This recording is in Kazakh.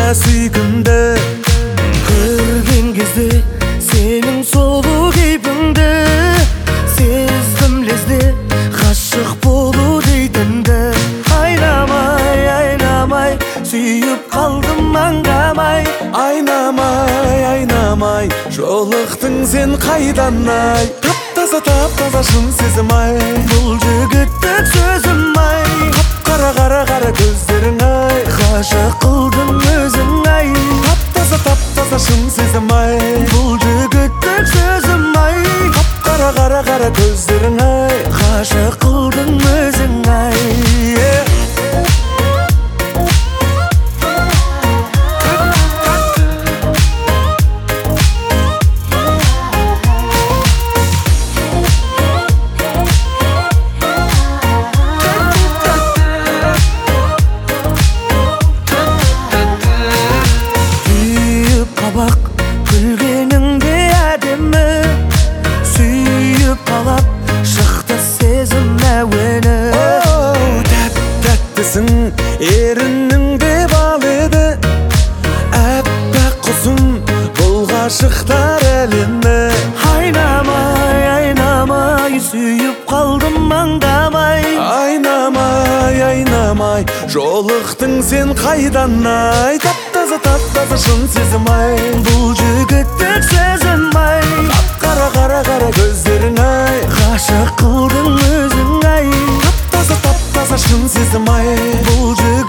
сүйкімді көрген кезде сенің сұлу кейпіңді сездім лезде ғашық болу дейтінді. Айнамай, айнамай, сүйіп қалдым аңдамай. Айнамай, айнамай, жолықтың сен қайдан ай. Тап-таза шын сезім ай. Бұл жігіттік сөзім ай. Қара қара көздерің ай. Ғашық қылдың өзің ай. Тап-таза шын сезім ай. Бұл жігіттік сөзім ай. Қара көздерің ай. Ғашық қылдың өзің ай. Бақ күлгеніңде әдемі сүйіп қалап шықты сезім әуені. Тәттісің ерініңде бал еді әппақ құсым бұл ғашықтар әлемі. Айнамай, айнамай, сүйіп қалдым аңдамай. Айнамай, айнамай, жолықтың сен қайдан ай. Тап-таза шын сезім ай. Бұл жігіттік сөзім ай. Қара көздерің ай. Ғашық қылдың өзің ай. Тап-таза шын сезім ай. Бұл